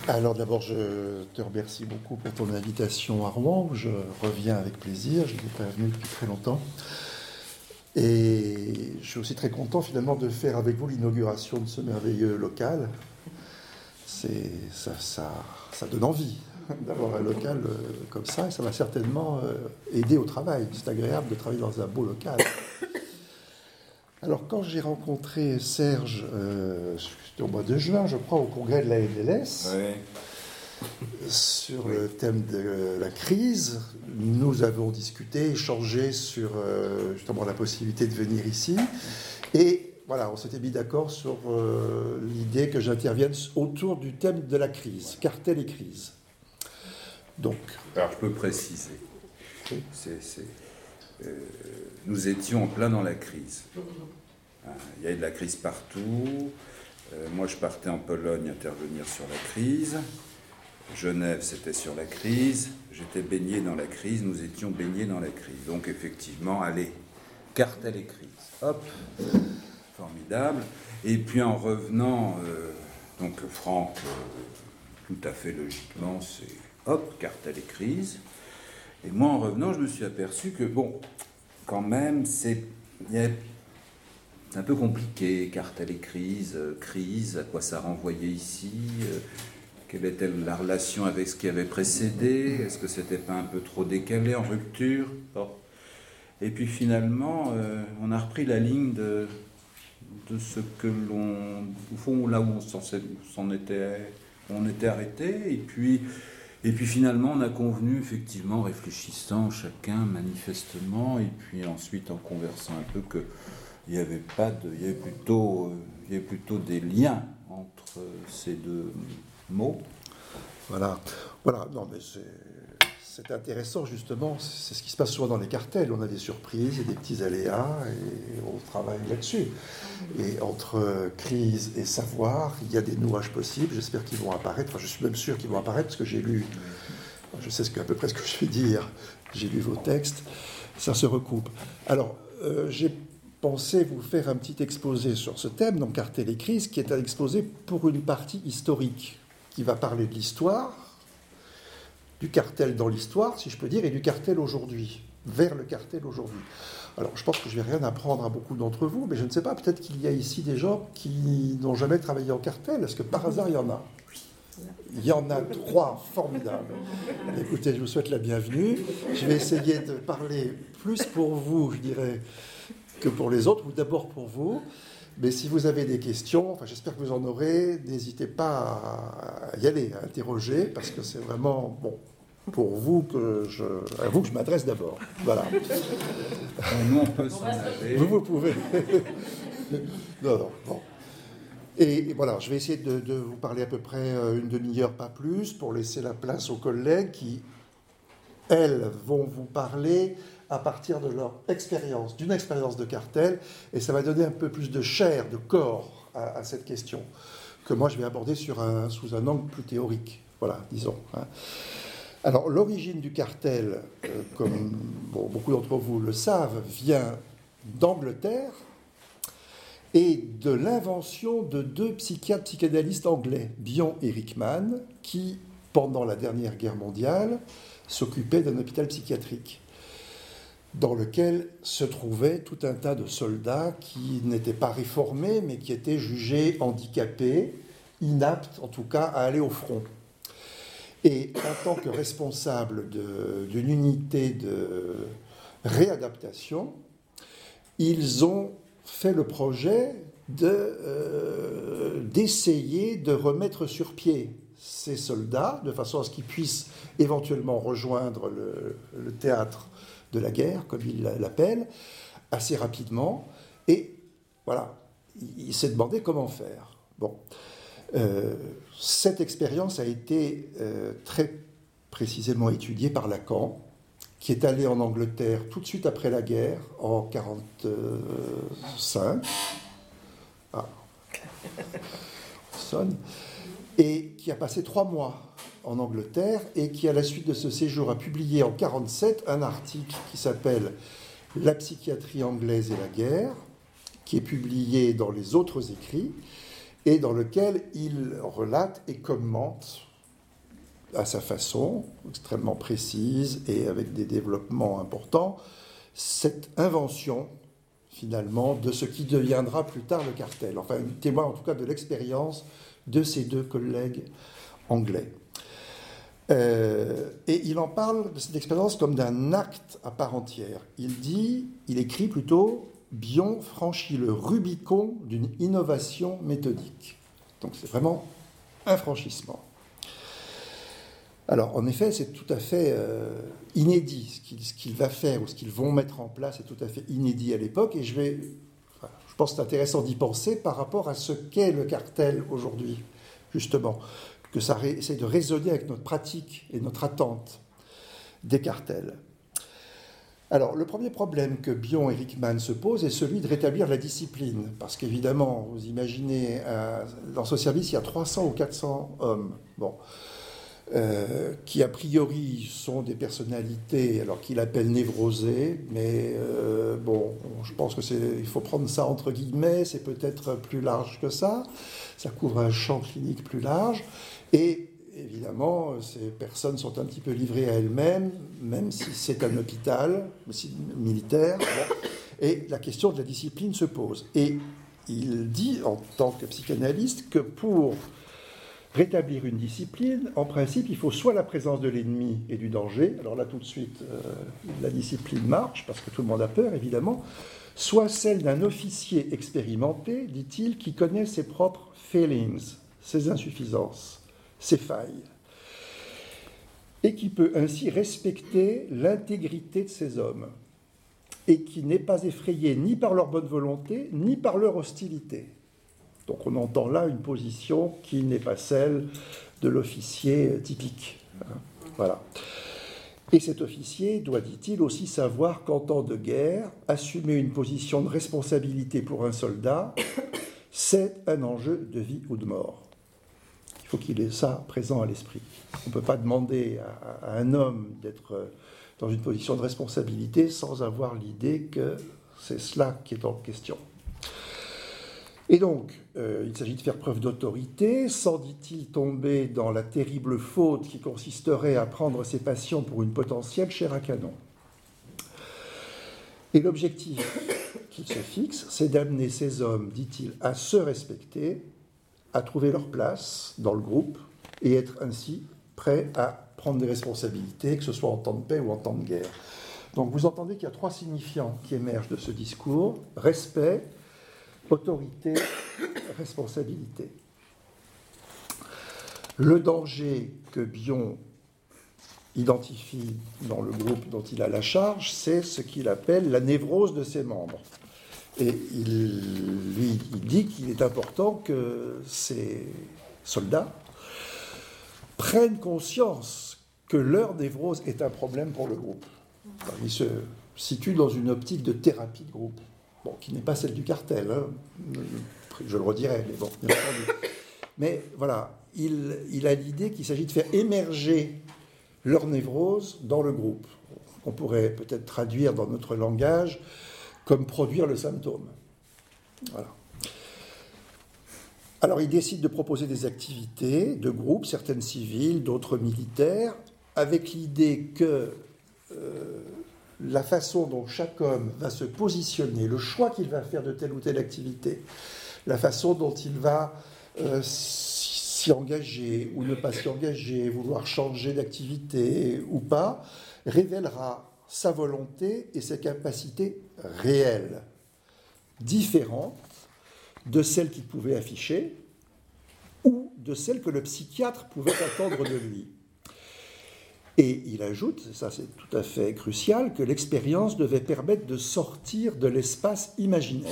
Alors d'abord, je te remercie beaucoup pour ton invitation à Rouen. Je reviens avec plaisir, je n'étais pas venu depuis très longtemps. Et je suis aussi très content finalement de faire avec vous l'inauguration de ce merveilleux local. Ça donne envie d'avoir un local comme ça, et ça va certainement aider au travail. C'est agréable de travailler dans un beau local. Alors quand j'ai rencontré Serge, c'était au mois de juin, je crois, au congrès de la NLS, sur le thème de la crise, nous avons discuté, échangé sur justement la possibilité de venir ici. Et voilà, on s'était mis d'accord sur l'idée que j'intervienne autour du thème de la crise, cartel et crise. Donc, alors je peux préciser, nous étions en plein dans la crise. Il y avait de la crise partout. Moi, je partais en Pologne intervenir sur la crise. Genève, c'était sur la crise. J'étais baigné dans la crise. Nous étions baignés dans la crise. Donc, effectivement, allez, cartel et crise. Hop, formidable. Et puis, en revenant, donc Franck, tout à fait logiquement, c'est hop, cartel et crise. Et moi, en revenant, je me suis aperçu que, bon, quand même, c'est un peu compliqué, cartel et crise, à quoi ça renvoyait ici, quelle était la relation avec ce qui avait précédé, est-ce que c'était pas un peu trop décalé, en rupture? Bon. Et puis finalement, on a repris la ligne de ce que l'on, au fond, là où on était arrêté, et puis finalement, on a convenu, effectivement, en réfléchissant chacun manifestement, et puis ensuite en conversant un peu, que il y avait plutôt des liens entre ces deux mots. Voilà. Non, mais c'est intéressant, justement. C'est ce qui se passe souvent dans les cartels. On a des surprises et des petits aléas, et on travaille là-dessus. Et entre crise et savoir, il y a des nouages possibles. J'espère qu'ils vont apparaître. Enfin, je suis même sûr qu'ils vont apparaître, parce que j'ai lu, je sais à peu près ce que je vais dire. J'ai lu vos textes. Ça se recoupe. Alors, j'ai pensé vous faire un petit exposé sur ce thème, donc cartel et crise, qui est un exposé pour une partie historique, qui va parler de l'histoire, du cartel dans l'histoire, si je peux dire, et du cartel aujourd'hui, vers le cartel aujourd'hui. Alors, je pense que je ne vais rien apprendre à beaucoup d'entre vous, mais je ne sais pas, peut-être qu'il y a ici des gens qui n'ont jamais travaillé en cartel. Est-ce que par hasard, il y en a? Il y en a 3, formidables. Écoutez, je vous souhaite la bienvenue. Je vais essayer de parler plus pour vous, je dirais, que pour les autres, ou d'abord pour vous. Mais si vous avez des questions, enfin, j'espère que vous en aurez, n'hésitez pas à y aller, à interroger, parce que c'est vraiment pour vous à vous que je m'adresse d'abord. Voilà. Nous, on peut s'en aller. Vous pouvez. Non, bon. Et voilà, je vais essayer de vous parler à peu près une demi-heure, pas plus, pour laisser la place aux collègues qui, elles, vont vous parler à partir de leur expérience, d'une expérience de cartel, et ça va donner un peu plus de chair, de corps à cette question, que moi je vais aborder sous un angle plus théorique, voilà, disons. Alors, l'origine du cartel, comme beaucoup d'entre vous le savent, vient d'Angleterre et de l'invention de 2 psychiatres psychanalystes anglais, Bion et Rickman, qui, pendant la dernière guerre mondiale, s'occupaient d'un hôpital psychiatrique, dans lequel se trouvaient tout un tas de soldats qui n'étaient pas réformés, mais qui étaient jugés handicapés, inaptes en tout cas à aller au front. Et en tant que responsable d'une unité de réadaptation, ils ont fait le projet d'essayer de remettre sur pied ces soldats, de façon à ce qu'ils puissent éventuellement rejoindre le théâtre de la guerre, comme il l'appelle, assez rapidement. Et voilà, il s'est demandé comment faire. Bon. Cette expérience a été très précisément étudiée par Lacan, qui est allé en Angleterre tout de suite après la guerre, en 1945. Ah, sonne. Et qui a passé 3 mois en Angleterre, et qui, à la suite de ce séjour, a publié en 1947 un article qui s'appelle « La psychiatrie anglaise et la guerre », qui est publié dans les autres écrits, et dans lequel il relate et commente à sa façon, extrêmement précise et avec des développements importants, cette invention, finalement, de ce qui deviendra plus tard le cartel. Enfin, il témoigne en tout cas de l'expérience de ces deux collègues anglais. Et il en parle de cette expérience comme d'un acte à part entière. Il écrit plutôt « Bion franchit le Rubicon d'une innovation méthodique ». Donc c'est vraiment un franchissement. Alors, en effet, c'est tout à fait inédit. Ce qu'il va faire ou ce qu'ils vont mettre en place est tout à fait inédit à l'époque. Et je pense que c'est intéressant d'y penser par rapport à ce qu'est le cartel aujourd'hui, justement. Que ça essaie de résonner avec notre pratique et notre attente des cartels. Alors, le premier problème que Bion et Rickman se posent est celui de rétablir la discipline. Parce qu'évidemment, vous imaginez, dans ce service, il y a 300 ou 400 hommes. Bon. Qui a priori sont des personnalités, alors qu'il appelle névrosées, mais je pense qu'il faut prendre ça entre guillemets, c'est peut-être plus large que ça couvre un champ clinique plus large, et évidemment, ces personnes sont un petit peu livrées à elles-mêmes, même si c'est un hôpital militaire, et la question de la discipline se pose. Et il dit, en tant que psychanalyste, que pour rétablir une discipline, en principe, il faut soit la présence de l'ennemi et du danger, alors là tout de suite la discipline marche, parce que tout le monde a peur évidemment, soit celle d'un officier expérimenté, dit-il, qui connaît ses propres failings, ses insuffisances, ses failles, et qui peut ainsi respecter l'intégrité de ces hommes, et qui n'est pas effrayé ni par leur bonne volonté, ni par leur hostilité. Donc on entend là une position qui n'est pas celle de l'officier typique. Voilà. Et cet officier doit, dit-il, aussi savoir qu'en temps de guerre, assumer une position de responsabilité pour un soldat, c'est un enjeu de vie ou de mort. Il faut qu'il ait ça présent à l'esprit. On ne peut pas demander à un homme d'être dans une position de responsabilité sans avoir l'idée que c'est cela qui est en question. Et donc, il s'agit de faire preuve d'autorité, sans, dit-il, tomber dans la terrible faute qui consisterait à prendre ses patients pour une potentielle chair à canon. Et l'objectif qu'il se fixe, c'est d'amener ces hommes, dit-il, à se respecter, à trouver leur place dans le groupe, et être ainsi prêts à prendre des responsabilités, que ce soit en temps de paix ou en temps de guerre. Donc vous entendez qu'il y a trois signifiants qui émergent de ce discours: respect, autorité, responsabilité. Le danger que Bion identifie dans le groupe dont il a la charge, c'est ce qu'il appelle la névrose de ses membres. Et il dit qu'il est important que ces soldats prennent conscience que leur névrose est un problème pour le groupe. Alors, il se situe dans une optique de thérapie de groupe. Bon, qui n'est pas celle du cartel, hein. Je le redirai, mais bon, bien entendu. Mais voilà, il a l'idée qu'il s'agit de faire émerger leur névrose dans le groupe. On pourrait peut-être traduire dans notre langage comme produire le symptôme. Voilà. Alors il décide de proposer des activités de groupe, certaines civiles, d'autres militaires, avec l'idée que la façon dont chaque homme va se positionner, le choix qu'il va faire de telle ou telle activité, la façon dont il va s'y engager ou ne pas s'y engager, vouloir changer d'activité ou pas, révélera sa volonté et ses capacités réelles, différentes de celles qu'il pouvait afficher ou de celles que le psychiatre pouvait attendre de lui. Et il ajoute, et ça c'est tout à fait crucial, que l'expérience devait permettre de sortir de l'espace imaginaire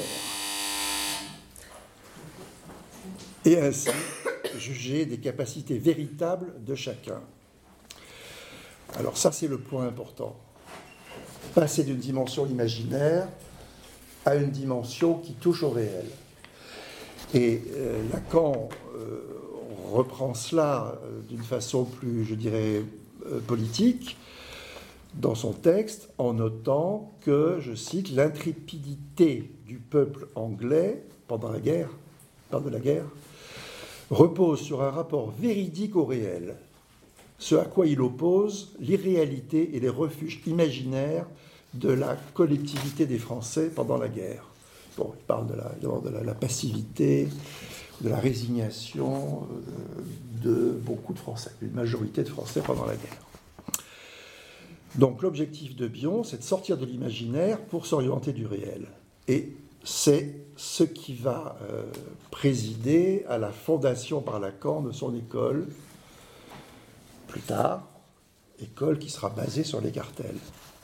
et ainsi juger des capacités véritables de chacun. Alors ça c'est le point important. Passer d'une dimension imaginaire à une dimension qui touche au réel. Et Lacan reprend cela d'une façon plus, je dirais, politique dans son texte en notant que, je cite, l'intrépidité du peuple anglais pendant la guerre repose sur un rapport véridique au réel, ce à quoi il oppose l'irréalité et les refuges imaginaires de la collectivité des Français pendant la guerre. Bon, il parle de la passivité, de la résignation de beaucoup de Français, une majorité de Français pendant la guerre. Donc l'objectif de Bion, c'est de sortir de l'imaginaire pour s'orienter du réel. Et c'est ce qui va présider à la fondation par Lacan de son école, plus tard, école qui sera basée sur les cartels.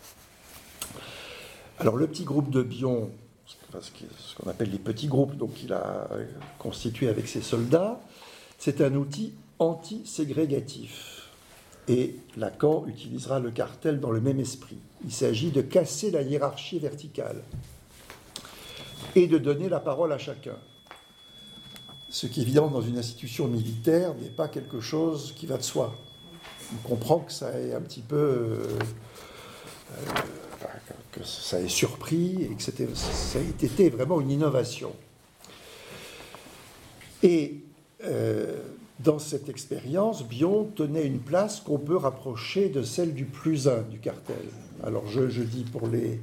Alors le petit groupe de Bion, ce qu'on appelle les petits groupes, donc qu'il a constitué avec ses soldats, c'est un outil anti-ségrégatif. Et Lacan utilisera le cartel dans le même esprit. Il s'agit de casser la hiérarchie verticale et de donner la parole à chacun. Ce qui, évidemment, dans une institution militaire, n'est pas quelque chose qui va de soi. On comprend que ça ait un petit peu... que ça ait surpris et que ça ait été vraiment une innovation. Et dans cette expérience, Bion tenait une place qu'on peut rapprocher de celle du plus un du cartel. Alors je dis pour les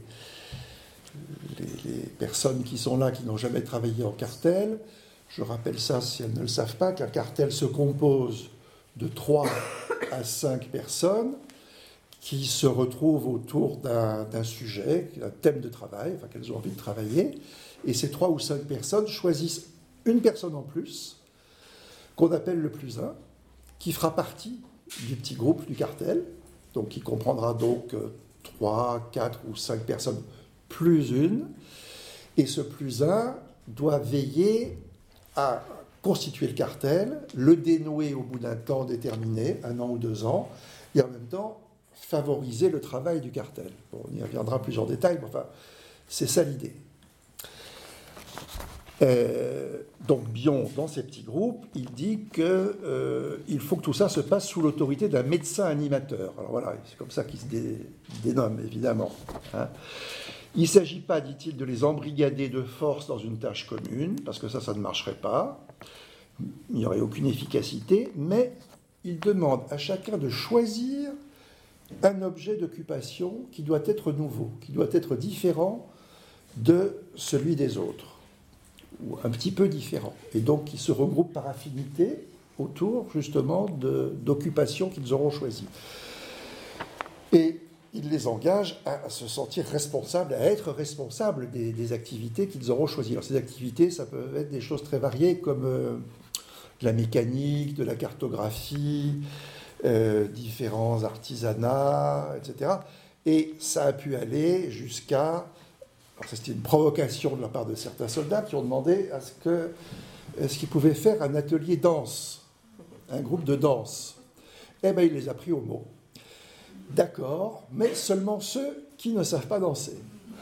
personnes qui sont là, qui n'ont jamais travaillé en cartel, je rappelle ça si elles ne le savent pas, qu'un cartel se compose de 3 à 5 personnes qui se retrouvent autour d'un sujet, d'un thème de travail, enfin qu'elles ont envie de travailler, et ces 3 ou 5 personnes choisissent une personne en plus, qu'on appelle le plus un, qui fera partie du petit groupe du cartel, donc qui comprendra donc 3, 4 ou 5 personnes plus une, et ce plus un doit veiller à constituer le cartel, le dénouer au bout d'un temps déterminé, 1 an ou 2 ans, et en même temps favoriser le travail du cartel. Bon, on y reviendra plus en détail, mais enfin, c'est ça l'idée. Donc Bion, dans ces petits groupes, il dit qu'il faut que tout ça se passe sous l'autorité d'un médecin animateur. Alors voilà, c'est comme ça qu'il se dénomme, évidemment. Hein. Il ne s'agit pas, dit-il, de les embrigader de force dans une tâche commune, parce que ça ne marcherait pas. Il n'y aurait aucune efficacité, mais il demande à chacun de choisir un objet d'occupation qui doit être nouveau, qui doit être différent de celui des autres, ou un petit peu différent, et donc qui se regroupent par affinité autour, justement, d'occupations qu'ils auront choisies. Et il les engage à se sentir responsables, à être responsables des activités qu'ils auront choisies. Alors ces activités, ça peut être des choses très variées, comme de la mécanique, de la cartographie, différents artisanats, etc. Et ça a pu aller jusqu'à... Alors c'était une provocation de la part de certains soldats qui ont demandé à ce qu'ils pouvaient faire un atelier danse, un groupe de danse. Eh bien, il les a pris au mot. D'accord, mais seulement ceux qui ne savent pas danser.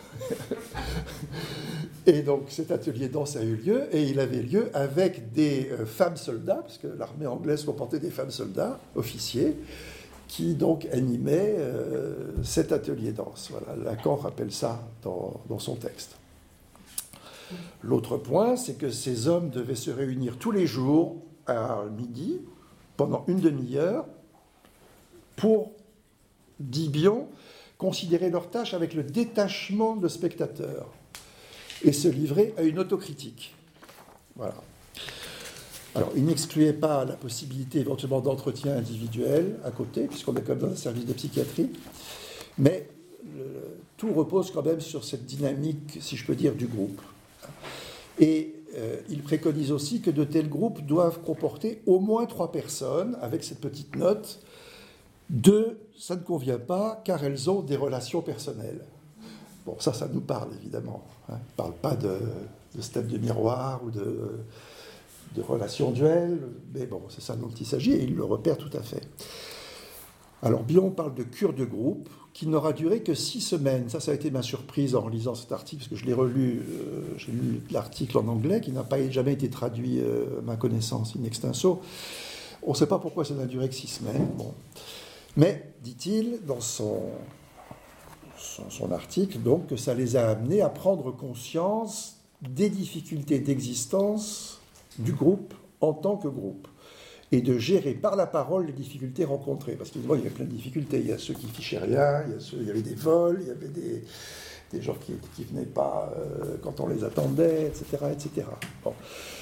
Et donc cet atelier danse a eu lieu, et il avait lieu avec des femmes soldats, parce que l'armée anglaise comportait des femmes soldats, officiers, qui donc animaient cet atelier danse. Voilà, Lacan rappelle ça dans son texte. L'autre point, c'est que ces hommes devaient se réunir tous les jours à midi, pendant une demi-heure, pour, dit Bion, considérer leur tâche avec le détachement de spectateurs et se livrer à une autocritique. Voilà. Alors, il n'excluait pas la possibilité éventuellement d'entretien individuel à côté, puisqu'on est quand même dans un service de psychiatrie, mais tout repose quand même sur cette dynamique, si je peux dire, du groupe. Et il préconise aussi que de tels groupes doivent comporter au moins 3 personnes, avec cette petite note. 2, ça ne convient pas, car elles ont des relations personnelles. Bon, ça nous parle, évidemment. Hein. Il ne parle pas de stade de miroir ou de relations duel, mais bon, c'est ça dont il s'agit, et il le repère tout à fait. Alors, Bion parle de cure de groupe, qui n'aura duré que 6 semaines. Ça a été ma surprise en lisant cet article, parce que je l'ai relu, j'ai lu l'article en anglais, qui n'a jamais été traduit, à ma connaissance, in extenso. On ne sait pas pourquoi ça n'a duré que 6 semaines. Bon. Mais, dit-il, dans son article, donc, que ça les a amenés à prendre conscience des difficultés d'existence du groupe en tant que groupe, et de gérer par la parole les difficultés rencontrées. Parce qu'évidemment, il y avait plein de difficultés. Il y a ceux qui fichaient rien, il y avait des vols, il y avait des gens qui ne venaient pas quand on les attendait, etc. etc. Bon.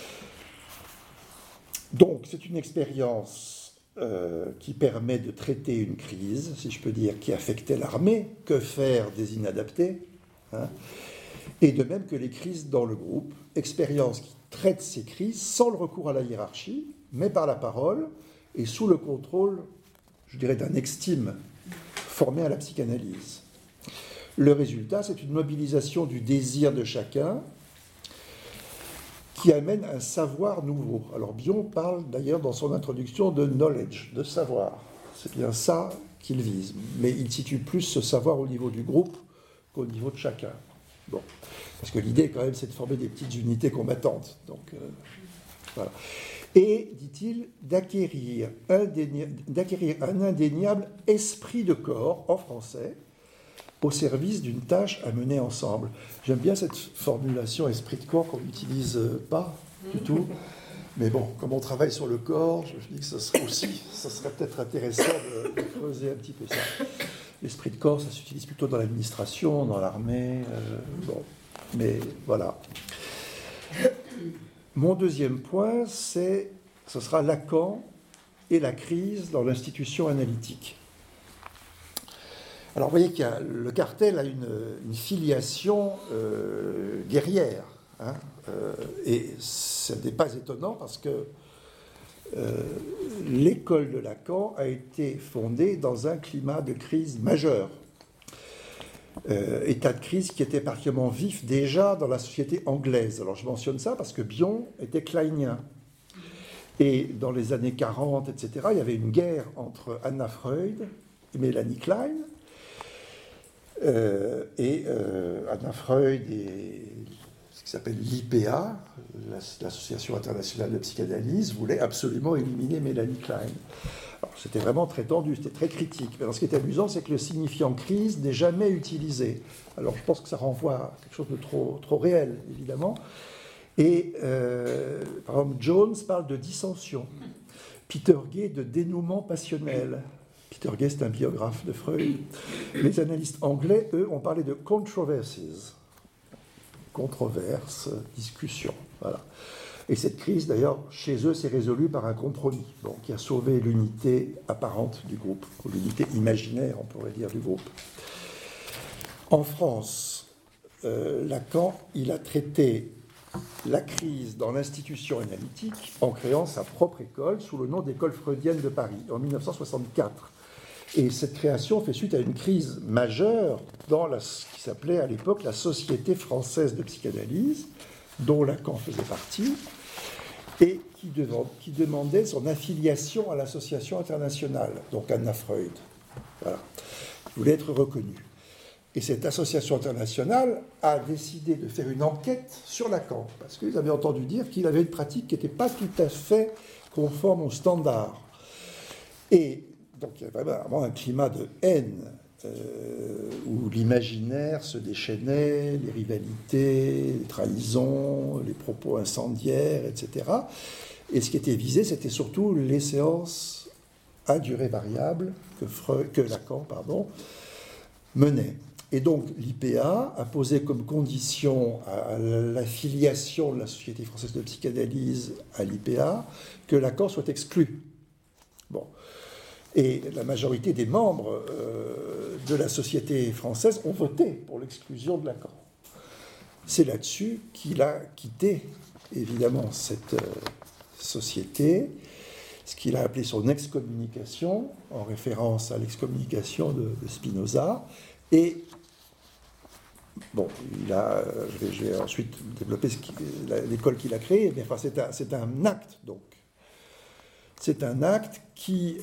Donc, c'est une expérience qui permet de traiter une crise, si je peux dire, qui affectait l'armée. Que faire des inadaptés, hein, et de même que les crises dans le groupe. Expérience qui traite ces crises sans le recours à la hiérarchie, mais par la parole et sous le contrôle, je dirais, d'un extime formé à la psychanalyse. Le résultat, c'est une mobilisation du désir de chacun qui amène un savoir nouveau. Alors Bion parle d'ailleurs dans son introduction de knowledge, de savoir. C'est bien ça qu'il vise. Mais il situe plus ce savoir au niveau du groupe qu'au niveau de chacun. Bon. Parce que l'idée, quand même, c'est de former des petites unités combattantes. Donc, voilà. Et, dit-il, d'acquérir un indéniable esprit de corps, en français, au service d'une tâche à mener ensemble. J'aime bien cette formulation esprit de corps qu'on n'utilise pas du tout. Mais bon, comme on travaille sur le corps, je me dis que ça serait peut-être intéressant de creuser un petit peu ça. L'esprit de corps, ça s'utilise plutôt dans l'administration, dans l'armée. Bon, mais voilà. Mon deuxième point, ce sera Lacan et la crise dans l'institution analytique. Alors, vous voyez que le cartel a une filiation guerrière, hein, et ce n'est pas étonnant parce que l'école de Lacan a été fondée dans un climat de crise majeure. État de crise qui était particulièrement vif déjà dans la société anglaise. Alors je mentionne ça parce que Bion était kleinien. Et dans les années 40, etc., il y avait une guerre entre Anna Freud et Mélanie Klein. Anna Freud et ce qui s'appelle l'IPA, l'Association internationale de psychanalyse, voulait absolument éliminer Mélanie Klein. Alors, c'était vraiment très tendu, c'était très critique. Mais alors, ce qui est amusant, c'est que le signifiant crise n'est jamais utilisé. Alors, je pense que ça renvoie à quelque chose de trop réel, évidemment. Et, par exemple, Jones parle de dissension. Peter Gay de dénouement passionnel. Peter Gay, c'est un biographe de Freud. Les analystes anglais, eux, ont parlé de controversies. Controverse, discussion. Voilà. Et cette crise, d'ailleurs, chez eux, s'est résolue par un compromis, bon, qui a sauvé l'unité apparente du groupe, ou l'unité imaginaire, on pourrait dire, du groupe. En France, Lacan, il a traité la crise dans l'institution analytique en créant sa propre école sous le nom d'École freudienne de Paris, en 1964. Et cette création fait suite à une crise majeure dans ce qui s'appelait à l'époque la Société française de psychanalyse, dont Lacan faisait partie, et qui demandait son affiliation à l'association internationale, donc Anna Freud. Voilà. Il voulait être reconnu. Et cette association internationale a décidé de faire une enquête sur Lacan, parce qu'ils avaient entendu dire qu'il avait une pratique qui n'était pas tout à fait conforme aux standards. Et donc il y avait vraiment un climat de haine, où l'imaginaire se déchaînait, les rivalités, les trahisons, les propos incendiaires, etc. Et ce qui était visé, c'était surtout les séances à durée variable que Lacan menait. Et donc l'IPA a posé comme condition à l'affiliation de la Société française de psychanalyse à l'IPA que Lacan soit exclu. Bon. Et la majorité des membres de la société française ont voté pour l'exclusion de Lacan. C'est là-dessus qu'il a quitté, évidemment, cette société, ce qu'il a appelé son excommunication, en référence à l'excommunication de Spinoza. Et, bon, je vais ensuite développer l'école qu'il a créée, mais enfin, c'est un acte, donc. C'est un acte qui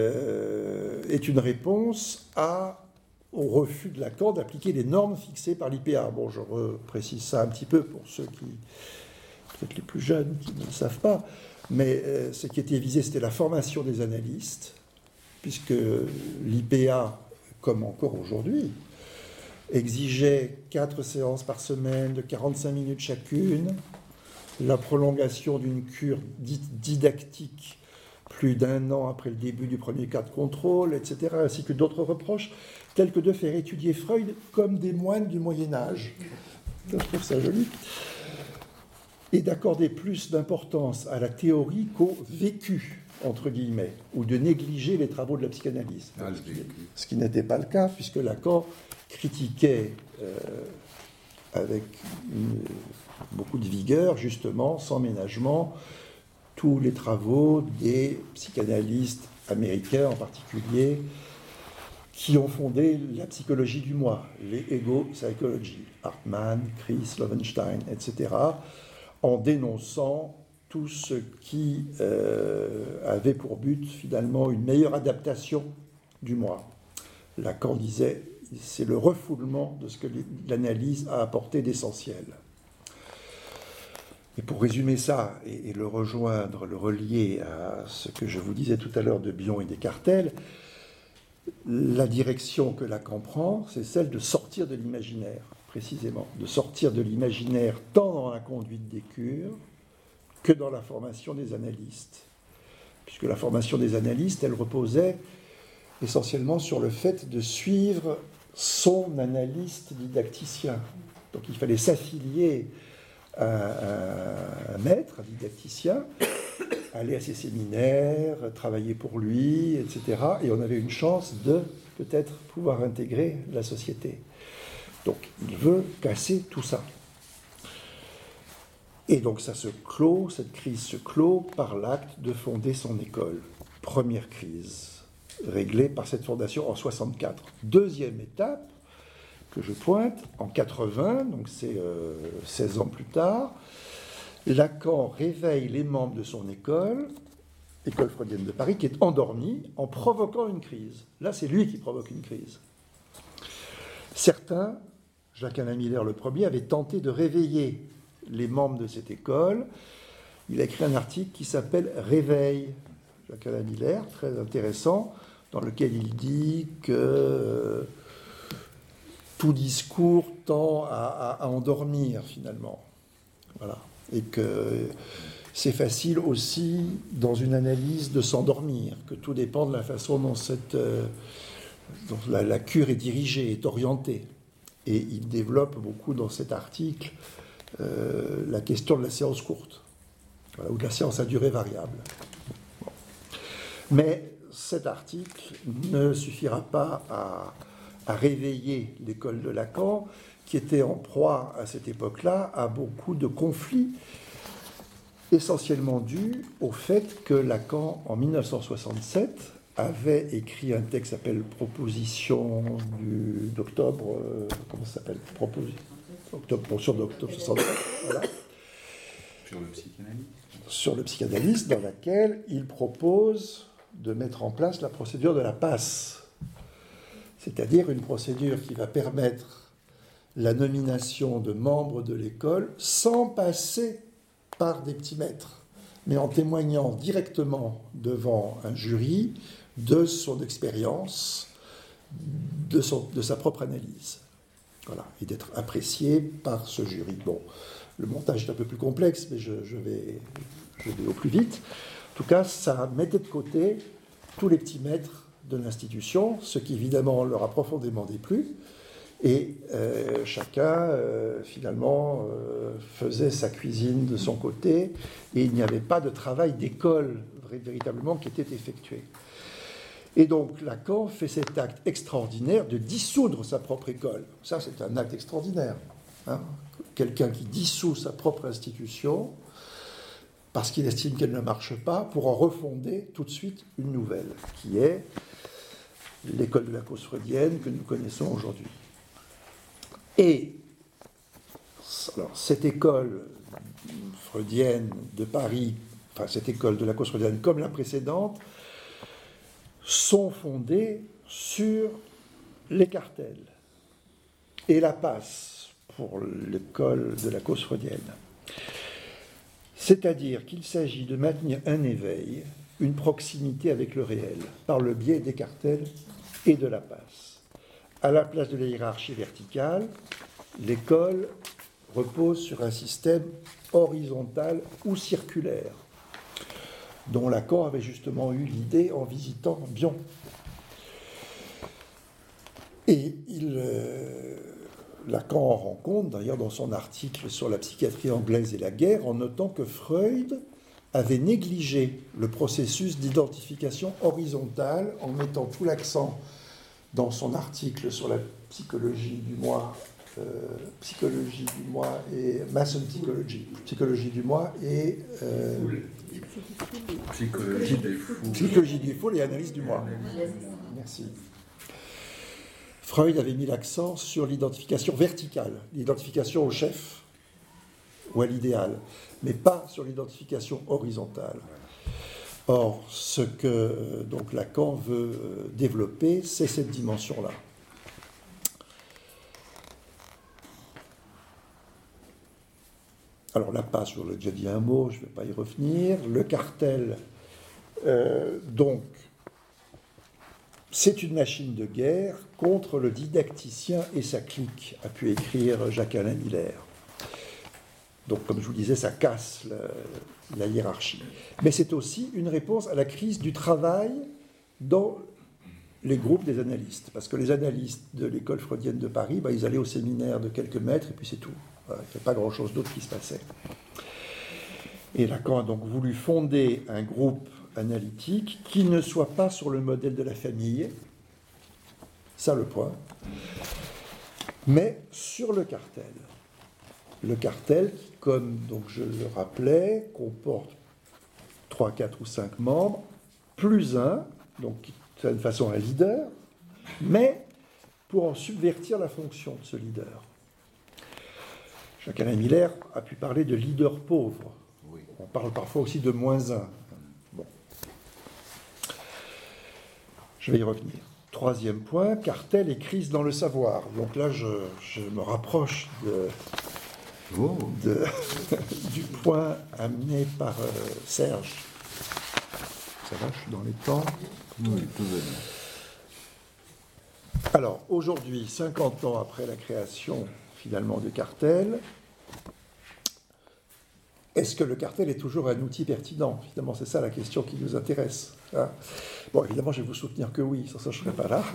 est une réponse au refus de Lacan d'appliquer les normes fixées par l'IPA. Bon, je reprécise ça un petit peu pour ceux qui, peut-être les plus jeunes, qui ne le savent pas, mais ce qui était visé, c'était la formation des analystes, puisque l'IPA, comme encore aujourd'hui, exigeait 4 séances par semaine de 45 minutes chacune, la prolongation d'une cure didactique plus d'1 an après le début du premier cas de contrôle, etc., ainsi que d'autres reproches, tels que de faire étudier Freud comme des moines du Moyen-Âge. Je trouve ça joli. Et d'accorder plus d'importance à la théorie qu'au vécu, entre guillemets, ou de négliger les travaux de la psychanalyse. Ce qui n'était pas le cas, puisque Lacan critiquait avec beaucoup de vigueur, justement, sans ménagement, tous les travaux des psychanalystes américains en particulier, qui ont fondé la psychologie du moi, les ego psychology, Hartmann, Chris, Loewenstein, etc., en dénonçant tout ce qui avait pour but finalement une meilleure adaptation du moi. Lacan disait, c'est le refoulement de ce que l'analyse a apporté d'essentiel. Et pour résumer ça et le rejoindre, le relier à ce que je vous disais tout à l'heure de Bion et Descartes, la direction que Lacan prend, c'est celle de sortir de l'imaginaire, précisément, de sortir de l'imaginaire tant dans la conduite des cures que dans la formation des analystes. Puisque la formation des analystes, elle reposait essentiellement sur le fait de suivre son analyste didacticien. Donc il fallait s'affilier à un maître, un didacticien, aller à ses séminaires, travailler pour lui, etc. Et on avait une chance de peut-être pouvoir intégrer la société. Donc il veut casser tout ça. Et donc ça se clôt, cette crise se clôt par l'acte de fonder son école. Première crise, réglée par cette fondation en 64. Deuxième étape, que je pointe, en 80, donc c'est 16 ans plus tard, Lacan réveille les membres de son école freudienne de Paris, qui est endormie en provoquant une crise. Là, c'est lui qui provoque une crise. Certains, Jacques-Alain Miller le premier, avait tenté de réveiller les membres de cette école. Il a écrit un article qui s'appelle « Réveil », Jacques-Alain Miller, très intéressant, dans lequel il dit que tout discours tend à endormir, finalement. Voilà. Et que c'est facile aussi, dans une analyse, de s'endormir, que tout dépend de la façon dont la cure est dirigée, est orientée. Et il développe beaucoup dans cet article la question de la séance courte, voilà, ou de la séance à durée variable. Bon. Mais cet article ne suffira pas à réveiller l'école de Lacan, qui était en proie à cette époque-là à beaucoup de conflits, essentiellement dus au fait que Lacan, en 1967, avait écrit un texte qui s'appelle Proposition d'octobre, comment ça s'appelle Proposition d'octobre 67, voilà. Sur le psychanalyse, dans laquelle il propose de mettre en place la procédure de la passe, c'est-à-dire une procédure qui va permettre la nomination de membres de l'école sans passer par des petits maîtres, mais en témoignant directement devant un jury de son expérience, de sa propre analyse. Voilà, et d'être apprécié par ce jury. Bon, le montage est un peu plus complexe, mais je vais au plus vite. En tout cas, ça mettait de côté tous les petits maîtres de l'institution, ce qui évidemment leur a profondément déplu, et chacun finalement faisait sa cuisine de son côté, et il n'y avait pas de travail d'école véritablement qui était effectué. Et donc Lacan fait cet acte extraordinaire de dissoudre sa propre école. Ça, c'est un acte extraordinaire. Hein. Quelqu'un qui dissout sa propre institution parce qu'il estime qu'elle ne marche pas, pour en refonder tout de suite une nouvelle, qui est l'école de la cause freudienne que nous connaissons aujourd'hui. Et alors, cette école freudienne de Paris, enfin cette école de la cause freudienne comme la précédente, sont fondées sur les cartels et la passe pour l'école de la cause freudienne. C'est-à-dire qu'il s'agit de maintenir un éveil, une proximité avec le réel, par le biais des cartels et de la passe. À la place de la hiérarchie verticale, l'école repose sur un système horizontal ou circulaire. dont Lacan avait justement eu l'idée en visitant Bion. Et Lacan en rend compte, d'ailleurs dans son article sur la psychiatrie anglaise et la guerre, en notant que Freud avait négligé le processus d'identification horizontale en mettant tout l'accent dans son article sur la psychologie du moi et Mason psychologie du moi et psychologie du fou et analyse du moi. Merci. Freud avait mis l'accent sur l'identification verticale, l'identification au chef ou à l'idéal, mais pas sur l'identification horizontale. Or, ce que donc Lacan veut développer, c'est cette dimension-là. Alors là, pas sur le déjà dit un mot, je ne vais pas y revenir. Le cartel, donc, c'est une machine de guerre contre le didacticien et sa clique, a pu écrire Jacques-Alain Miller. Donc, comme je vous disais, ça casse la hiérarchie. Mais c'est aussi une réponse à la crise du travail dans les groupes des analystes. Parce que les analystes de l'école freudienne de Paris, ils allaient au séminaire de quelques maîtres et puis c'est tout. Il n'y a pas grand-chose d'autre qui se passait. Et Lacan a donc voulu fonder un groupe analytique qui ne soit pas sur le modèle de la famille, ça le point, mais sur le cartel. Le cartel qui, comme donc je le rappelais, comporte 3, 4 ou 5 membres, plus un, donc de certaine façon un leader, mais pour en subvertir la fonction de ce leader. Jacques-Alain Miller a pu parler de leader pauvre. Oui. On parle parfois aussi de moins un. Bon. Je vais y revenir. Troisième point, cartel et crise dans le savoir. Donc là, je me rapproche du point amené par Serge. Ça va, je suis dans les temps. Oui, tout va bien. Alors, aujourd'hui, 50 ans après la création, finalement, du cartel, est-ce que le cartel est toujours un outil pertinent ? Finalement, c'est ça la question qui nous intéresse. Hein. Bon, évidemment, je vais vous soutenir que oui, sans ça, je ne serais pas là.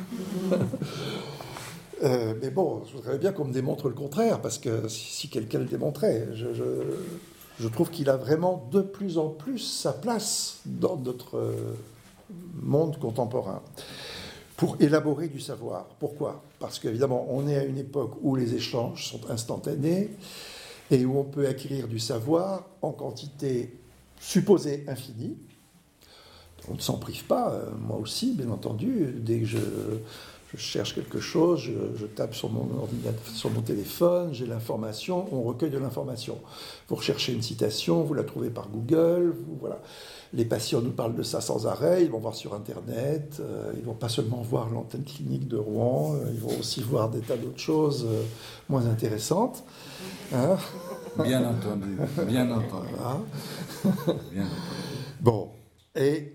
Mais bon, je voudrais bien qu'on me démontre le contraire, parce que si quelqu'un le démontrait, je trouve qu'il a vraiment de plus en plus sa place dans notre monde contemporain pour élaborer du savoir. Pourquoi ? Parce qu'évidemment, on est à une époque où les échanges sont instantanés et où on peut acquérir du savoir en quantité supposée infinie. On ne s'en prive pas, moi aussi, bien entendu. Dès que je cherche quelque chose, je tape sur mon ordinateur, sur mon téléphone, j'ai l'information, on recueille de l'information. Vous recherchez une citation, vous la trouvez par Google, voilà. Les patients nous parlent de ça sans arrêt, ils vont voir sur Internet, ils ne vont pas seulement voir l'antenne clinique de Rouen, ils vont aussi voir des tas d'autres choses moins intéressantes. Hein ? Bien entendu, bien entendu. Voilà. Bien entendu. Bon, et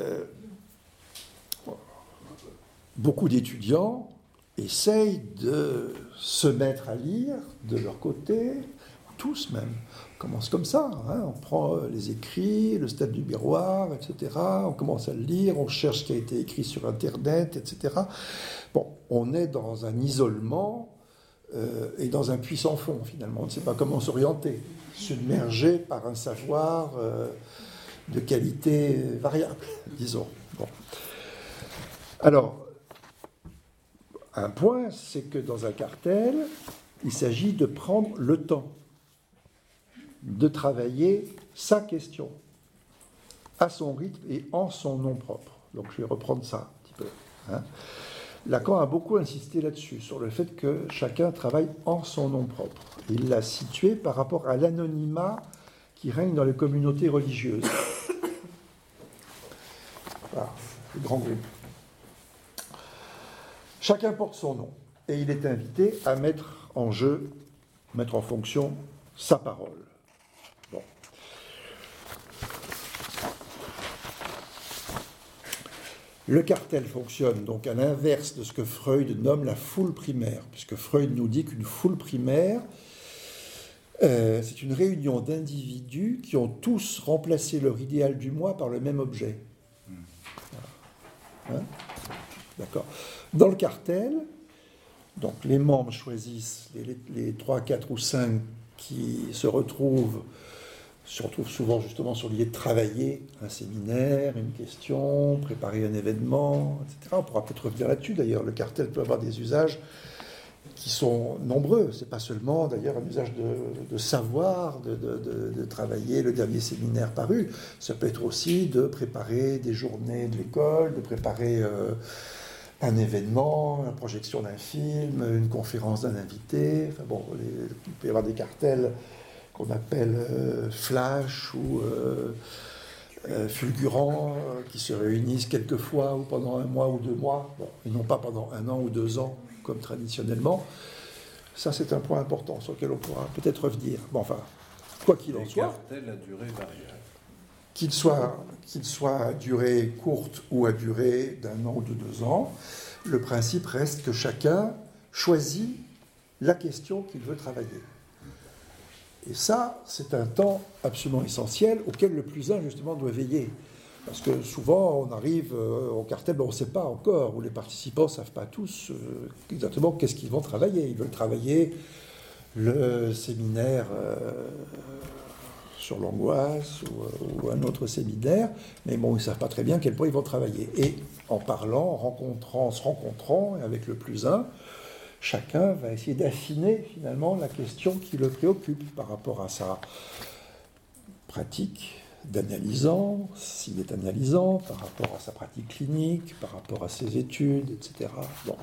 beaucoup d'étudiants essayent de se mettre à lire de leur côté, tous même. On commence comme ça, hein, on prend les écrits, le stade du miroir, etc. On commence à le lire, on cherche ce qui a été écrit sur Internet, etc. Bon, on est dans un isolement et dans un puits sans fond, finalement. On ne sait pas comment s'orienter, submergé par un savoir de qualité variable, disons. Bon. Alors, un point, c'est que dans un cartel, il s'agit de prendre le temps de travailler sa question à son rythme et en son nom propre. Donc je vais reprendre ça un petit peu. Hein. Lacan a beaucoup insisté là-dessus, sur le fait que chacun travaille en son nom propre. Il l'a situé par rapport à l'anonymat qui règne dans les communautés religieuses. Voilà, les grands groupes. Chacun porte son nom et il est invité à mettre en jeu, mettre en fonction sa parole. Bon. Le cartel fonctionne donc à l'inverse de ce que Freud nomme la foule primaire, puisque Freud nous dit qu'une foule primaire, C'est une réunion d'individus qui ont tous remplacé leur idéal du moi par le même objet. Hein? D'accord. Dans le cartel, donc les membres choisissent les 3, 4 ou 5 qui se retrouvent souvent justement sur l'idée de travailler un séminaire, une question, préparer un événement, etc. On pourra peut-être revenir là-dessus d'ailleurs. Le cartel peut avoir des usages qui sont nombreux. Ce n'est pas seulement d'ailleurs un usage de savoir, de travailler le dernier séminaire paru. Ça peut être aussi de préparer des journées de l'école, de préparer un événement, la projection d'un film, une conférence d'un invité. Enfin bon, il peut y avoir des cartels qu'on appelle flash ou fulgurants, qui se réunissent quelques fois ou pendant 1 mois ou 2 mois, bon, et non pas pendant 1 an ou 2 ans, comme traditionnellement. Ça, c'est un point important sur lequel on pourra peut-être revenir. Bon, enfin, quoi qu'il en soit, cartel à durée variable. Qu'il soit à durée courte ou à durée d'1 an ou de 2 ans, le principe reste que chacun choisit la question qu'il veut travailler. Et ça, c'est un temps absolument essentiel auquel le plus un, justement, doit veiller. Parce que souvent, on arrive au cartel, on ne sait pas encore, où les participants ne savent pas tous exactement qu'est-ce qu'ils vont travailler. Ils veulent travailler le séminaire sur l'angoisse ou un autre séminaire, mais bon, ils ne savent pas très bien quel point ils vont travailler. Et en parlant, en se rencontrant, et avec le plus un, chacun va essayer d'affiner finalement la question qui le préoccupe par rapport à sa pratique d'analysant, s'il est analysant, par rapport à sa pratique clinique, par rapport à ses études, etc. Bon.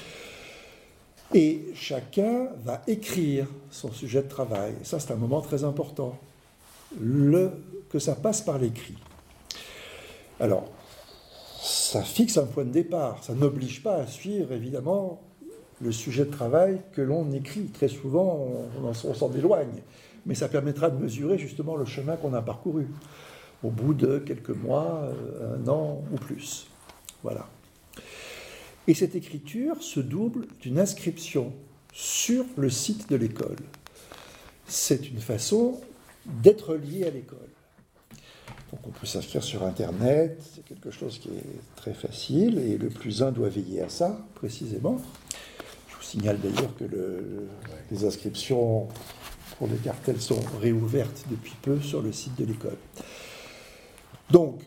Et chacun va écrire son sujet de travail. Et ça, c'est un moment très important. Que ça passe par l'écrit. Alors, ça fixe un point de départ. Ça n'oblige pas à suivre, évidemment, le sujet de travail que l'on écrit. Très souvent, on s'en éloigne. Mais ça permettra de mesurer justement le chemin qu'on a parcouru au bout de quelques mois, 1 an ou plus. Voilà. Et cette écriture se double d'une inscription sur le site de l'école. C'est une façon d'être lié à l'école. Donc on peut s'inscrire sur Internet, c'est quelque chose qui est très facile, et le plus un doit veiller à ça, précisément. Je vous signale d'ailleurs que les inscriptions pour les cartels sont réouvertes depuis peu sur le site de l'école. Donc,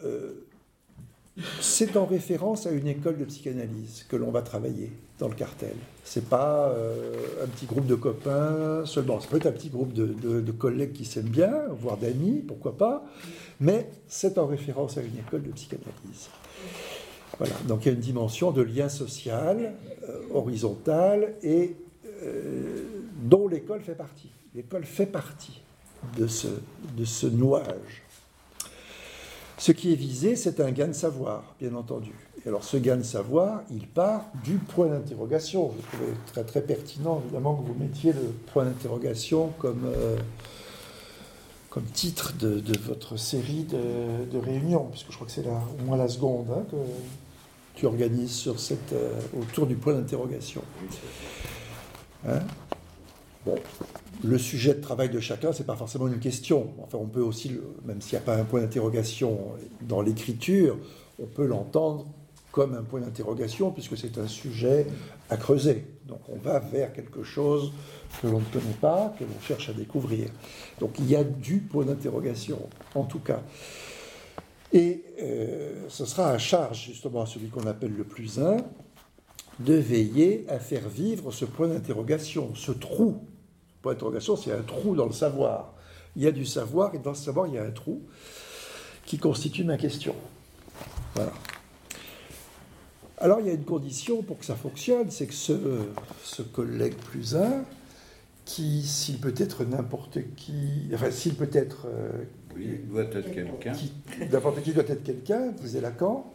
c'est en référence à une école de psychanalyse que l'on va travailler dans le cartel. C'est pas un petit groupe de copains seulement. Ça peut être un petit groupe de collègues qui s'aiment bien, voire d'amis, pourquoi pas, mais c'est en référence à une école de psychanalyse. Voilà, donc il y a une dimension de lien social, horizontal, et dont l'école fait partie. L'école fait partie de ce nouage. Ce qui est visé, c'est un gain de savoir, bien entendu. Et alors, ce gain de savoir, il part du point d'interrogation. Je trouvais très, très pertinent, évidemment, que vous mettiez le point d'interrogation comme titre de votre série de réunions, puisque je crois que c'est au moins la seconde que tu organises sur autour du point d'interrogation. Hein? Bon. Le sujet de travail de chacun, ce n'est pas forcément une question. Enfin, on peut aussi, même s'il n'y a pas un point d'interrogation dans l'écriture, on peut l'entendre comme un point d'interrogation, puisque c'est un sujet à creuser. Donc on va vers quelque chose que l'on ne connaît pas, que l'on cherche à découvrir. Donc il y a du point d'interrogation, en tout cas. Et ce sera à charge, justement, à celui qu'on appelle le plus un, de veiller à faire vivre ce point d'interrogation, ce trou. Point d'interrogation, c'est un trou dans le savoir. Il y a du savoir, et dans ce savoir, il y a un trou qui constitue ma question. Voilà. Alors, il y a une condition pour que ça fonctionne, c'est que ce collègue plus un, qui, s'il peut être n'importe qui, enfin, s'il peut être... oui, doit être quelqu'un. N'importe qui doit être quelqu'un, disait Lacan.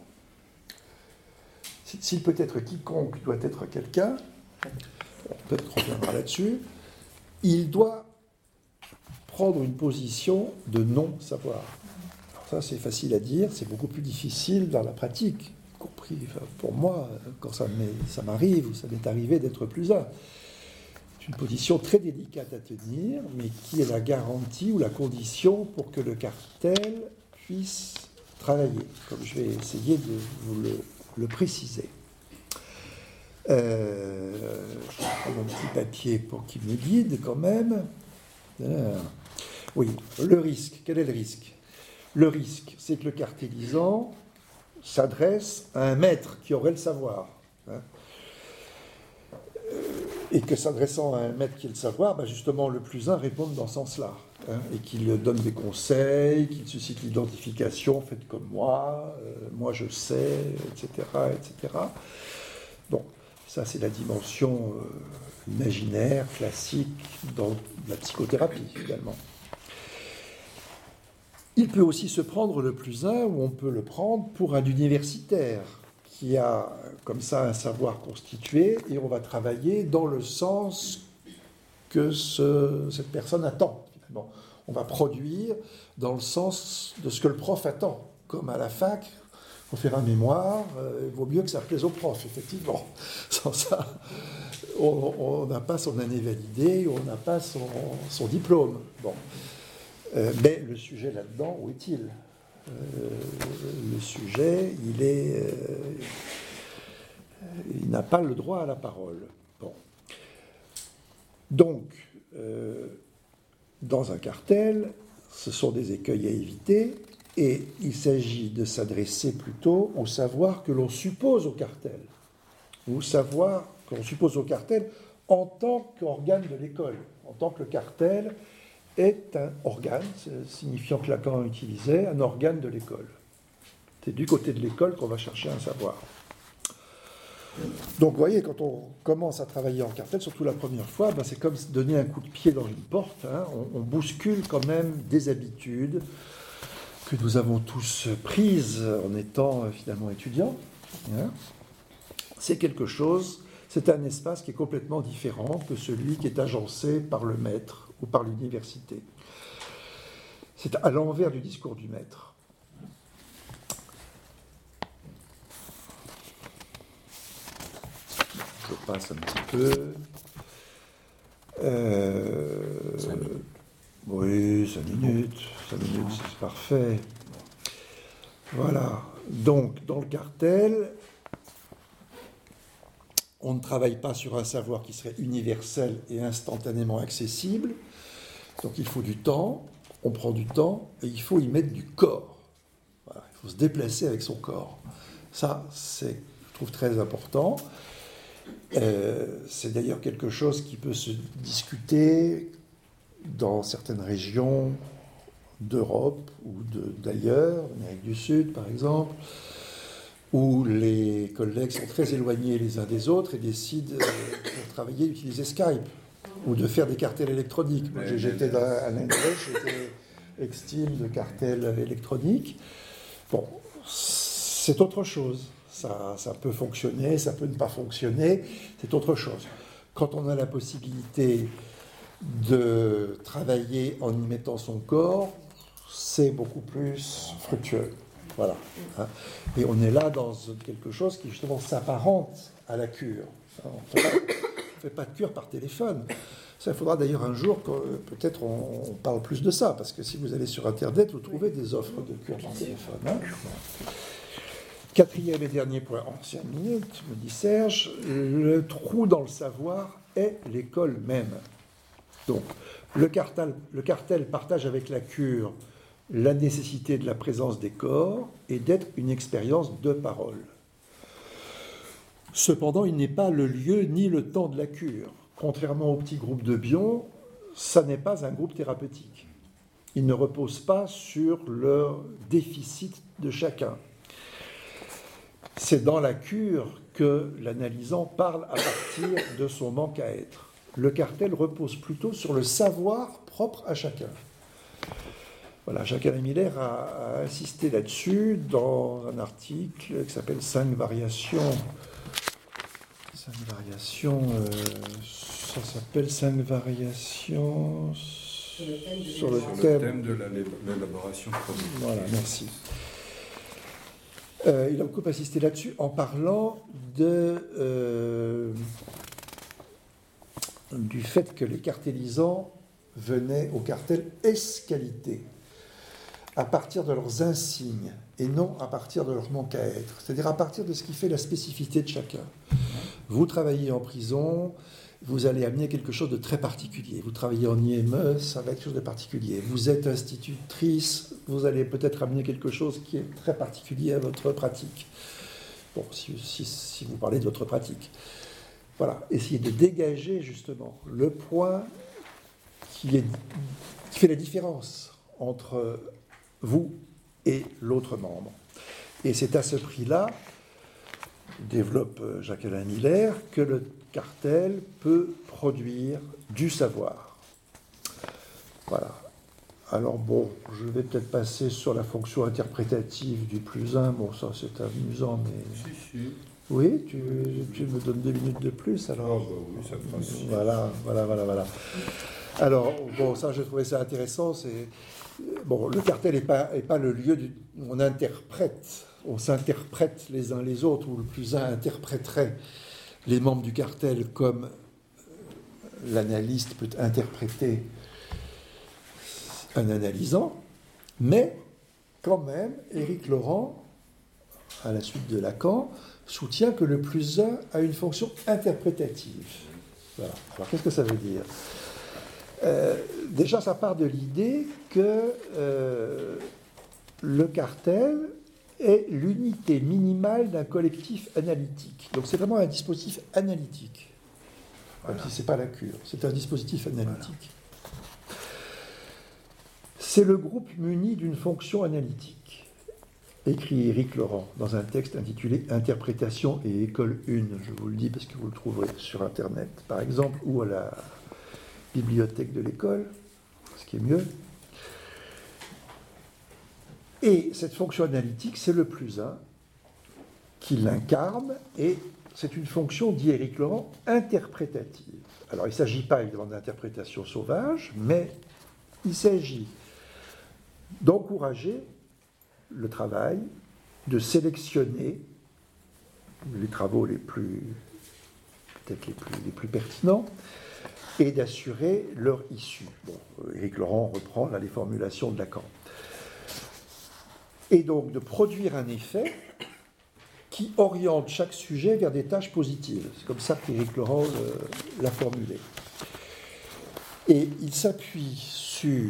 S'il peut être quiconque, doit être quelqu'un. Peut-être qu'on reviendra là-dessus. Il doit prendre une position de non-savoir. Alors ça, c'est facile à dire, c'est beaucoup plus difficile dans la pratique, y compris pour moi, quand ça m'arrive ou ça m'est arrivé d'être plus un. C'est une position très délicate à tenir, mais qui est la garantie ou la condition pour que le cartel puisse travailler, comme je vais essayer de vous le préciser. Je prends mon petit papier pour qu'il me guide quand même. Oui, le risque. Quel est le risque? Le risque, c'est que le cartélisant s'adresse à un maître qui aurait le savoir. Et que s'adressant à un maître qui a le savoir, justement, le plus un réponde dans ce sens-là. Et qu'il donne des conseils, qu'il suscite l'identification, faites comme moi je sais, etc., etc. Bon, ça c'est la dimension imaginaire, classique, dans la psychothérapie, également. Il peut aussi se prendre le plus un, ou on peut le prendre pour un universitaire, qui a comme ça un savoir constitué, et on va travailler dans le sens que cette personne attend, finalement. On va produire dans le sens de ce que le prof attend. Comme à la fac, il faut faire un mémoire, il vaut mieux que ça plaise au prof, effectivement. Sans ça, on n'a pas son année validée, on n'a pas son diplôme. Bon. Mais le sujet là-dedans, où est-il? Le sujet, il n'a pas le droit à la parole. Bon. Donc, dans un cartel, ce sont des écueils à éviter, et il s'agit de s'adresser plutôt au savoir que l'on suppose au cartel, ou savoir que l'on suppose au cartel en tant qu'organe de l'école, en tant que le cartel est un organe, signifiant que Lacan utilisait, un organe de l'école. C'est du côté de l'école qu'on va chercher un savoir. Donc, vous voyez, quand on commence à travailler en cartel, surtout la première fois, c'est comme donner un coup de pied dans une porte. On bouscule quand même des habitudes que nous avons tous prises en étant finalement étudiants. C'est quelque chose, c'est un espace qui est complètement différent que celui qui est agencé par le maître ou par l'université. C'est à l'envers du discours du maître. Je passe un petit peu. 5 minutes. Oui, 5 minutes. 5 minutes, c'est parfait. Voilà. Donc, dans le cartel, on ne travaille pas sur un savoir qui serait universel et instantanément accessible. Donc, il faut du temps, on prend du temps, et il faut y mettre du corps. Voilà, il faut se déplacer avec son corps. Ça, c'est, je trouve, très important. C'est d'ailleurs quelque chose qui peut se discuter dans certaines régions d'Europe ou d'ailleurs, d'Amérique du Sud par exemple, où les collègues sont très éloignés les uns des autres et décident pour travailler d'utiliser Skype ou de faire des cartels électroniques. Moi, j'étais à l'Angleterre, j'étais ex-team de cartels électroniques. Bon, c'est autre chose. Ça peut fonctionner, ça peut ne pas fonctionner, c'est autre chose. Quand on a la possibilité de travailler en y mettant son corps, c'est beaucoup plus fructueux. Voilà. Et on est là dans quelque chose qui justement s'apparente à la cure. On ne fait pas de cure par téléphone. Ça, il faudra d'ailleurs un jour que peut-être on parle plus de ça, parce que si vous allez sur Internet, vous trouvez des offres de cure par téléphone. Quatrième et dernier point, en 5 minutes, me dit Serge, le trou dans le savoir est l'école même. Donc, le cartel partage avec la cure la nécessité de la présence des corps et d'être une expérience de parole. Cependant, il n'est pas le lieu ni le temps de la cure. Contrairement au petit groupe de Bion, ça n'est pas un groupe thérapeutique. Il ne repose pas sur le déficit de chacun. C'est dans la cure que l'analysant parle à partir de son manque à être. Le cartel repose plutôt sur le savoir propre à chacun. Voilà, Jacques-Alain Miller a insisté là-dessus dans un article qui s'appelle 5 variations. 5 variations, ça s'appelle 5 variations sur le thème de l'élaboration chronique. Voilà, merci. Il a beaucoup insisté là-dessus en parlant de du fait que les cartélisants venaient au cartel esqualité, à partir de leurs insignes, et non à partir de leur manque à être, c'est-à-dire à partir de ce qui fait la spécificité de chacun. Vous travaillez en prison, vous allez amener quelque chose de très particulier. Vous travaillez en IME, ça va être quelque chose de particulier. Vous êtes institutrice, vous allez peut-être amener quelque chose qui est très particulier à votre pratique. Bon, si vous parlez de votre pratique. Voilà, essayez de dégager justement le point qui fait la différence entre vous et l'autre membre. Et c'est à ce prix-là, développe Jacques-Alain Miller, que le cartel peut produire du savoir. Voilà. Alors bon, je vais peut-être passer sur la fonction interprétative du plus un. Bon, ça c'est amusant, mais... Si. Oui, tu me donnes 2 minutes de plus, alors... oui, ça passe. Voilà. Alors, bon, ça, je trouvais ça intéressant, c'est... Bon, le cartel n'est pas le lieu où on interprète, on s'interprète les uns les autres, où le plus un interpréterait les membres du cartel comme l'analyste peut interpréter un analysant, mais quand même, Éric Laurent, à la suite de Lacan, soutient que le plus un a une fonction interprétative. Voilà. Alors, qu'est-ce que ça veut dire ? Déjà, ça part de l'idée que le cartel est l'unité minimale d'un collectif analytique. Donc c'est vraiment un dispositif analytique, même si ce n'est pas la cure, c'est un dispositif analytique. Voilà. C'est le groupe muni d'une fonction analytique, écrit Éric Laurent dans un texte intitulé « Interprétation et école 1 ». Je vous le dis parce que vous le trouverez sur Internet, par exemple, ou à la bibliothèque de l'école, ce qui est mieux. Et cette fonction analytique, c'est le plus un qui l'incarne, et c'est une fonction, dit Éric Laurent, interprétative. Alors, il ne s'agit pas évidemment d'interprétation sauvage, mais il s'agit d'encourager le travail, de sélectionner les travaux peut-être les plus pertinents, et d'assurer leur issue. Bon, Éric Laurent reprend là les formulations de Lacan. Et donc de produire un effet qui oriente chaque sujet vers des tâches positives. C'est comme ça qu'Éric Laurent l'a formulé. Et il s'appuie sur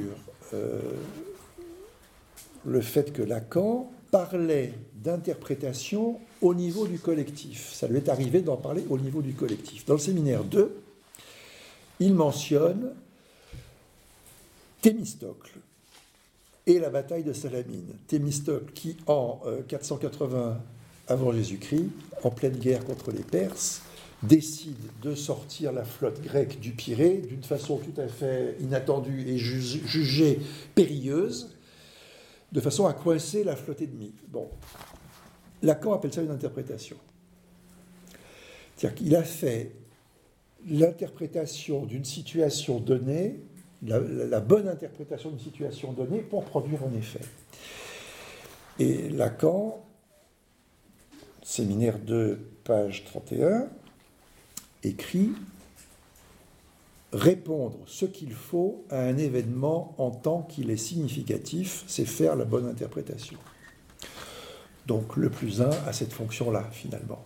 le fait que Lacan parlait d'interprétation au niveau du collectif. Ça lui est arrivé d'en parler au niveau du collectif. Dans le séminaire 2, il mentionne Thémistocle et la bataille de Salamine. Thémistocle qui, en 480 avant Jésus-Christ, en pleine guerre contre les Perses, décide de sortir la flotte grecque du Pirée d'une façon tout à fait inattendue et jugée périlleuse, de façon à coincer la flotte ennemie. Bon, Lacan appelle ça une interprétation. C'est-à-dire qu'il a fait l'interprétation d'une situation donnée, la bonne interprétation d'une situation donnée pour produire un effet. Et Lacan, séminaire 2, page 31, écrit « Répondre ce qu'il faut à un événement en tant qu'il est significatif, c'est faire la bonne interprétation. » Donc le plus un a cette fonction-là, finalement.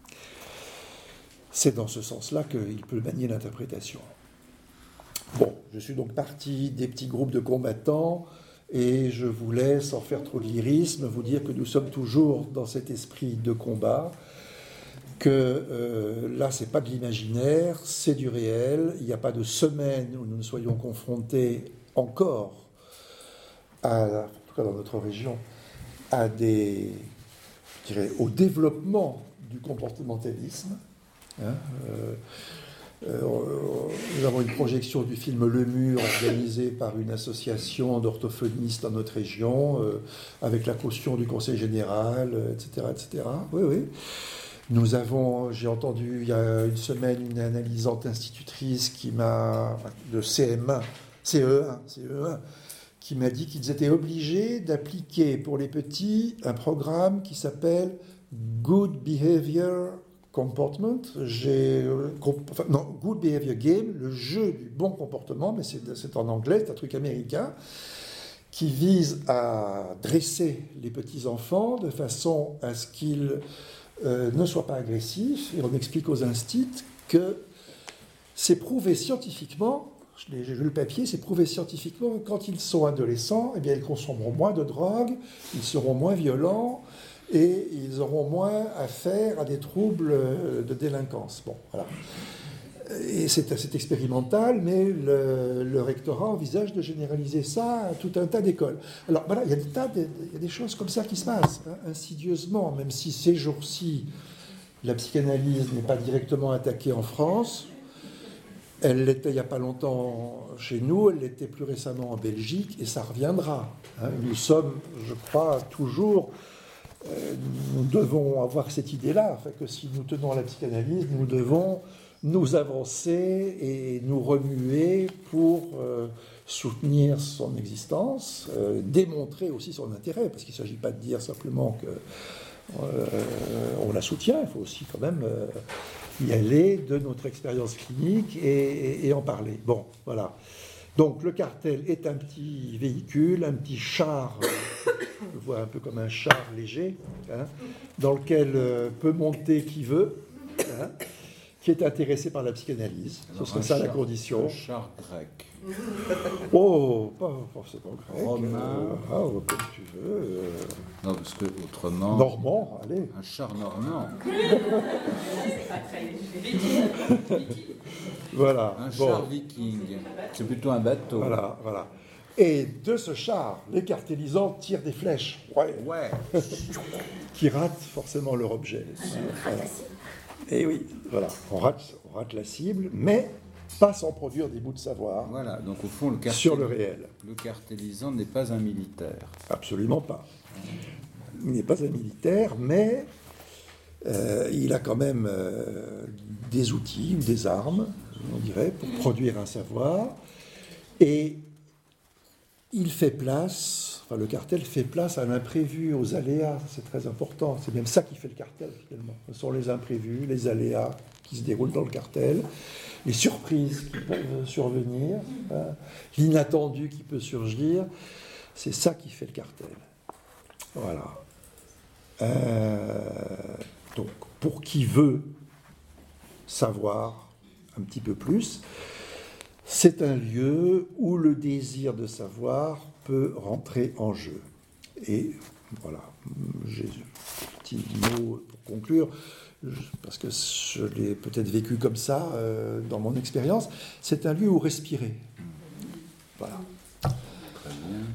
C'est dans ce sens-là qu'il peut manier l'interprétation. Bon, je suis donc parti des petits groupes de combattants et je voulais, sans faire trop de lyrisme, vous dire que nous sommes toujours dans cet esprit de combat, que là, c'est pas de l'imaginaire, c'est du réel. Il n'y a pas de semaine où nous ne soyons confrontés encore, en tout cas dans notre région, au développement du comportementalisme. Nous avons une projection du film Le Mur organisée par une association d'orthophonistes dans notre région, avec la caution du Conseil général, etc., etc. Oui. J'ai entendu il y a une semaine une analysante institutrice de CE1, qui m'a dit qu'ils étaient obligés d'appliquer pour les petits un programme qui s'appelle Good Behavior Comportment, Good Behavior Game, le jeu du bon comportement, mais c'est en anglais, c'est un truc américain, qui vise à dresser les petits-enfants de façon à ce qu'ils ne soient pas agressifs. Et on explique aux instits que c'est prouvé scientifiquement, j'ai vu le papier, c'est prouvé scientifiquement que quand ils sont adolescents, eh bien, ils consommeront moins de drogue, ils seront moins violents et ils auront moins affaire à des troubles de délinquance. Bon, voilà. Et c'est expérimental, mais le rectorat envisage de généraliser ça à tout un tas d'écoles. Alors voilà, il y a des choses comme ça qui se passent, hein, insidieusement, même si ces jours-ci, la psychanalyse n'est pas directement attaquée en France. Elle l'était il n'y a pas longtemps chez nous, elle l'était plus récemment en Belgique, et ça reviendra. Hein. Nous sommes, je crois, toujours... nous devons avoir cette idée-là, enfin, que si nous tenons à la psychanalyse, nous devons nous avancer et nous remuer pour soutenir son existence, démontrer aussi son intérêt, parce qu'il ne s'agit pas de dire simplement qu'on la soutient, il faut aussi quand même y aller de notre expérience clinique et en parler. Bon, voilà. Donc le cartel est un petit véhicule, un petit char, je le vois un peu comme un char léger, hein, dans lequel peut monter qui veut, hein, qui est intéressé par la psychanalyse. Ce serait ça la condition. Un char grec. Oh, pas forcément grec. Romain. Comme tu veux. Non, parce que autrement. Normand, allez. Un char normand. Voilà. Un char viking. C'est plutôt un bateau. Voilà, voilà. Et de ce char, les cartélisants tirent des flèches. Ouais. Qui ratent forcément leur objet. Voilà. Et oui, voilà. On rate la cible, mais pas sans produire des bouts de savoir. Voilà, donc au fond, sur le réel. Le cartélisant n'est pas un militaire. Absolument pas. Il n'est pas un militaire, mais il a quand même des outils ou des armes, on dirait, pour produire un savoir. Et il fait place, le cartel fait place à l'imprévu, aux aléas, c'est très important. C'est même ça qui fait le cartel, finalement. Ce sont les imprévus, les aléas qui se déroulent dans le cartel, les surprises qui peuvent survenir, hein, l'inattendu qui peut surgir. C'est ça qui fait le cartel. Voilà. Donc, pour qui veut savoir un petit peu plus, c'est un lieu où le désir de savoir peut rentrer en jeu. Et voilà, j'ai un petit mot pour conclure, parce que je l'ai peut-être vécu comme ça dans mon expérience, c'est un lieu où respirer. Voilà.